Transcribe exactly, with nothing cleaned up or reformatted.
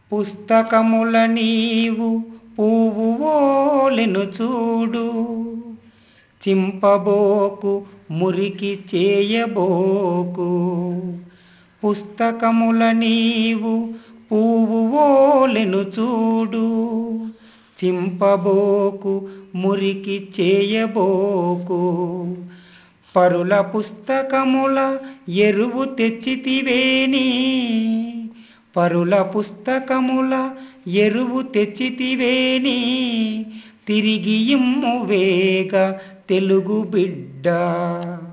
పుస్తకముల నీవు పువ్వు ఓలెను చూడు, చింపబోకు మురికి చేయబోకు. పుస్తకముల నీవు పువ్వు ఓలెను చూడు, చింపబోకు మురికి చేయబోకు. పరుల పుస్తకముల ఎరువు తెచ్చితివేని, పరుల పుస్తకముల ఎరువు తెచ్చితివేని, తిరిగి ఇమ్ము వేగ తెలుగు బిడ్డ.